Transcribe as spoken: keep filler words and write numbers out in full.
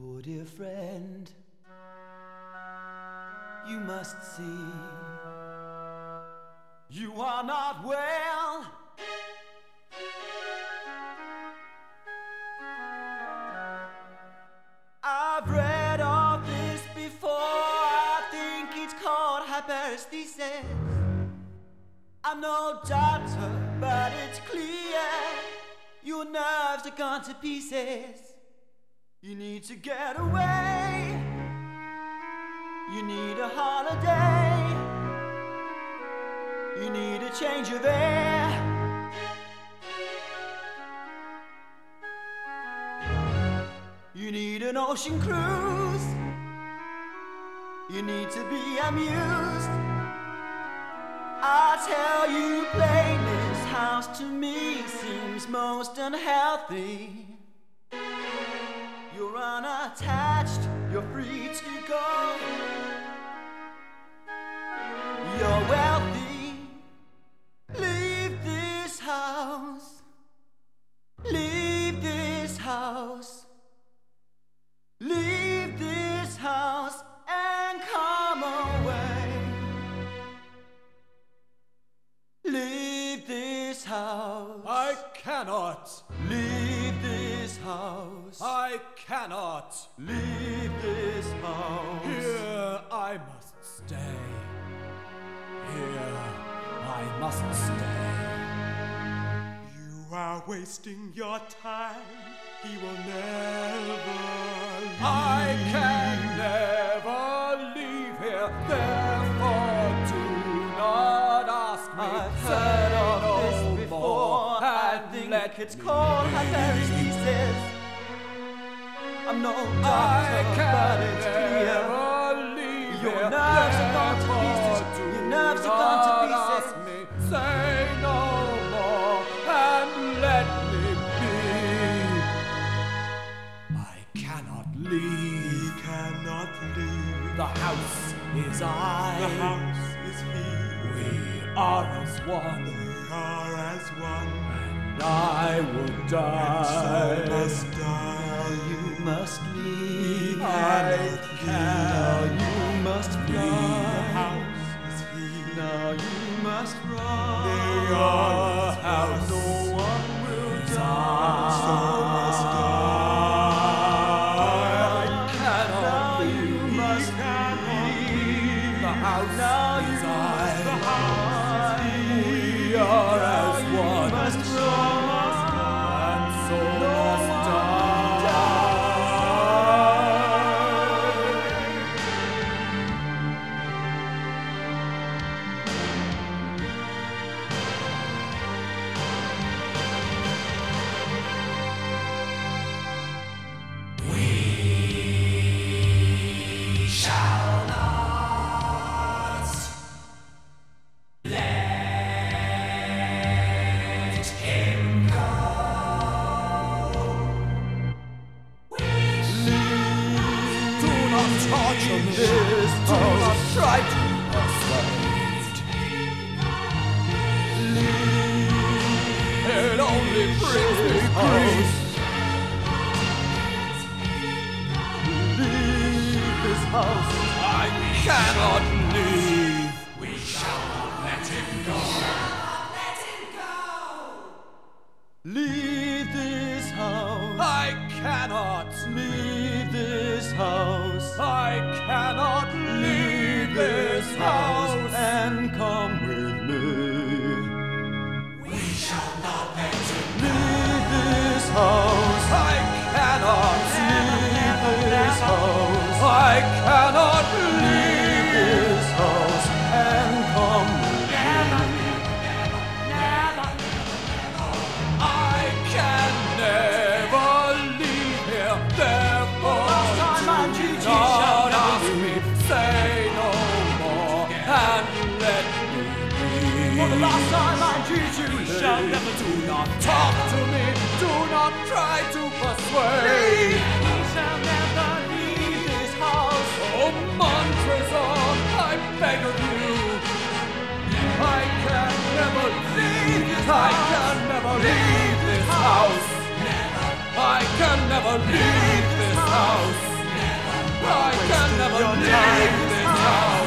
Poor dear friend, you must see you are not well. I've read all this before. I think it's called hyperesthesis. I'm no doctor, but it's clear your nerves are gone to pieces. You need to get away. You need a holiday. You need a change of air. You need an ocean cruise. You need to be amused. I tell you plainly, this house to me seems most unhealthy. You're unattached, you're free to go. You're wealthy. Leave this house. Leave this house. Leave this house and come away. Leave this house. I cannot. Leave this house. I cannot. Leave this house. Here I must stay. Here I must stay. You are wasting your time. He will never leave. I can never leave here. Therefore do not ask me. I've Say heard of no this before. more, I and think let it's me called be. hyperesthesis. I'm no doctor, I can but it's clear never leave your here. nerves are gone to pieces. Therefore Your do nerves are gone to not pieces. ask me. Say no more and let me be. I cannot leave. He cannot leave. The house is I. The house is he. We are as one. We are as one. And I will And die. so must die. You must leave. I Now can you must The fly. house is he. Now you must run. Your house No one will is die. So must die. I cannot Now you leave. must leave. The house Now is you I. must fly. We are Now as you one. must run. And so No must one die. die. Do not torture me. This Do not house. try to persuade. It only brings me grief. Leave this house. I cannot leave. We shall not let him go. Leave this house. I cannot. Leave this house. I cannot leave this house. and come with me. We shall not let him go. Leave this house. I cannot Leave this house. I cannot Leave leave. this house and come with me. I can never leave here. Therefore, last time I do treat you not shall never ask me. Say no more and let me be. For the last time I treat you shall never Do not talk to me. Do not try to persuade. We shall never leave this house. Oh, Montresor, I beg of you. I can never leave this I can never leave this house. I can never leave this house. I can never leave this house.